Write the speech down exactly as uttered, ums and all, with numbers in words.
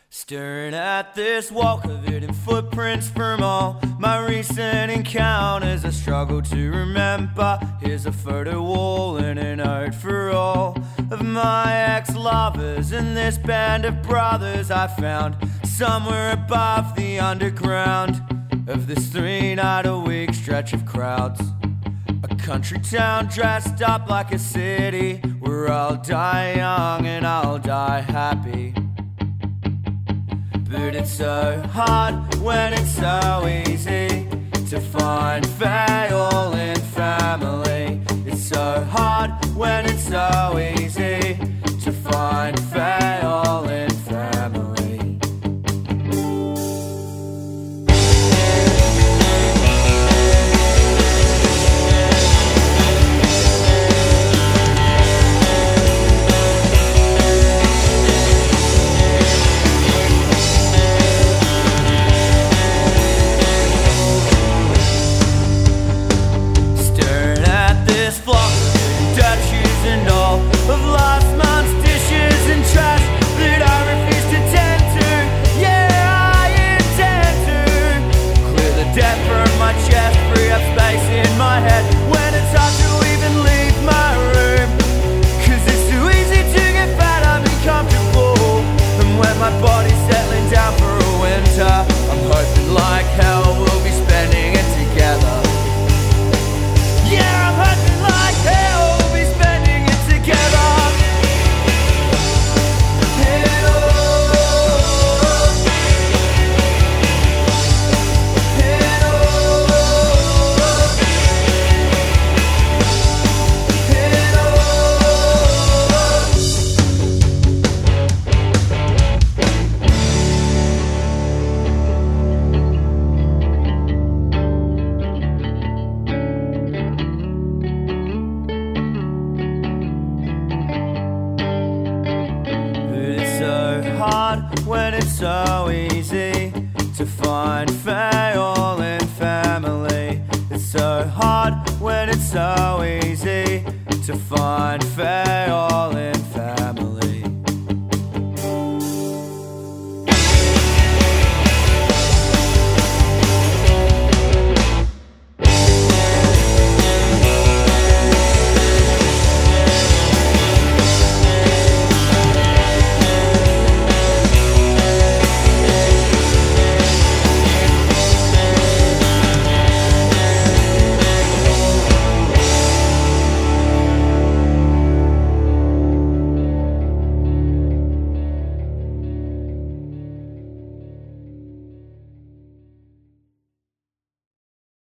Staring at this wall covered in footprints from all my recent encounters, I struggle to remember. Here's a photo wall and a note for all of my ex-lovers and this band of brothers I found somewhere above the underground of this three-night-a-week stretch of crowds. A country town dressed up like a city where I'll die young and I'll die happy. But it's so hard when it's so easy to find fail in family. It's so hard when it's so easy to find fail in family. Of last month's dishes and trash that I refuse to tend to. Yeah, I intend to clear the debt from my chest, free up space in my head when it's hard to even leave my room. Cause it's too easy to get fat, I'm uncomfortable. And when my body's settling down for a winter, I'm hoping like hell we'll be spending it together. Yeah, I'm hoping like hell we'll be spending it together. When it's so easy to find fail in family. It's so hard when it's so easy to find fail in